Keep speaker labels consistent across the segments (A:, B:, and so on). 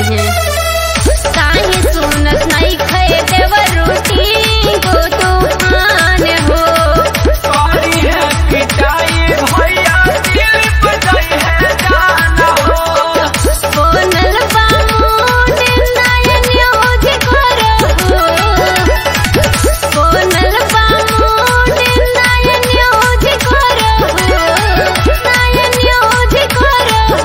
A: हैं। काहे सुनत नहीं खे देवर रोटी को तूफान हो।
B: सॉरी है पिटाई भैया दिल बजाई है जाना हो।
A: बोनल बामूड नयन यूज करो। बोनल बामूड नयन यूज करो। नयन यूज करो।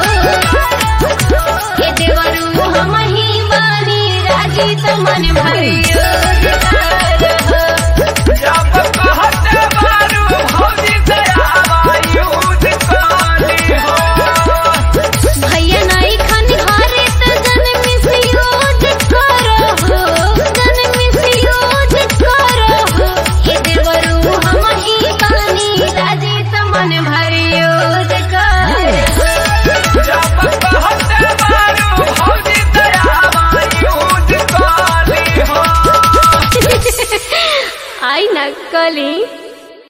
A: ये देवरू हम ही बानी राजी त मन भरी यूज करो।
B: जब कहते बारू भौजी दयावा यूज काली हो।
A: भैया नहीं खन घरे त जन मिसयूज करो। जन मिसयूज करो। ये देवरू हम ही बानी राजी त मन भरी यूज करो।
B: जब कहते बारू भौजी दयावा यूज काली हो।
A: आई ना कली।